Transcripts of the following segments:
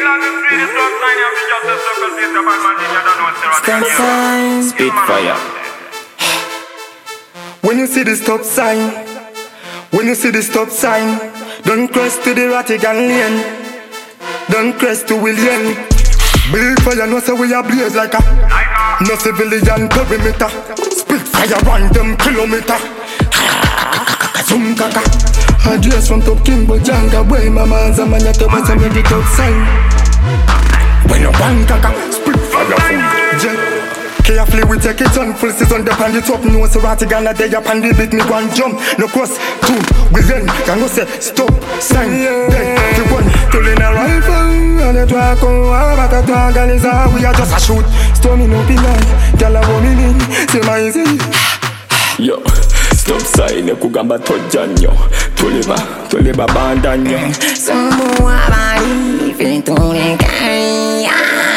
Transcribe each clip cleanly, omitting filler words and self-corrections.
Stop sign. Spitfire. When you see the stop sign, when you see the stop sign, don't cross to the Rattigan lane, don't cross to William. Big fire, no say we a blaze like a no civilian perimeter. Spitfire run them kilometer. Zoom kaka. Address from Top King Bojanga, boy mama zamanya to basa me the top sign. When you bang kaka, Spitfire full jet. Carefully we take it on full season. The pan the top no so Rattigan a day up and the beat me go and jump. No cross two within. Can go say stop sign. Then the one pulling a rifle and the track on back a track and is we are just a shoot. Storming up in line, tell a woman in. Say my easy. Yo, stop sign kugamba tojanyo. Tuliba bandanyo. Someone feeling to the guy.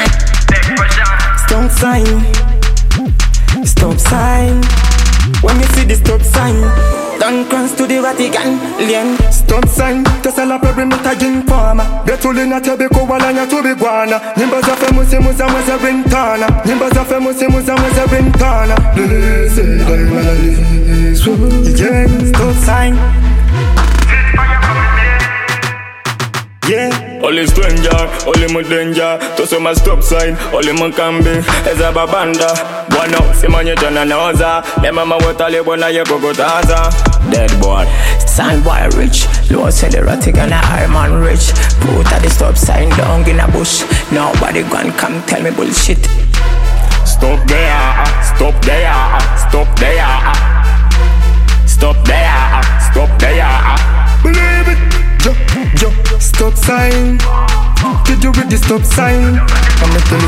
Stop sign. Stop sign. When you see the stop sign, don't cross to the Rattigan lane. Stop sign, just a la perimeter informer. Betuli na tebeko wala na tubi guana. Nyimbo za femusi muza mweze rintana. Nyimbo za femusi muza mweze rintana. Yeah, stop sign. Yeah. Only stranger, only my danger. To say my stop sign, only my can be. As a babanda, one out, see man you turn a noza. Me mama what a live when I go taza. Dead boy, Sound boy rich, low sell the Rattigan a high man rich. Put a the stop sign down in a bush. Nobody gon' come tell me bullshit. stop there, stop there, stop there, stop there, stop there. Believe it. Stop sign. Did you read the stop sign? I'm not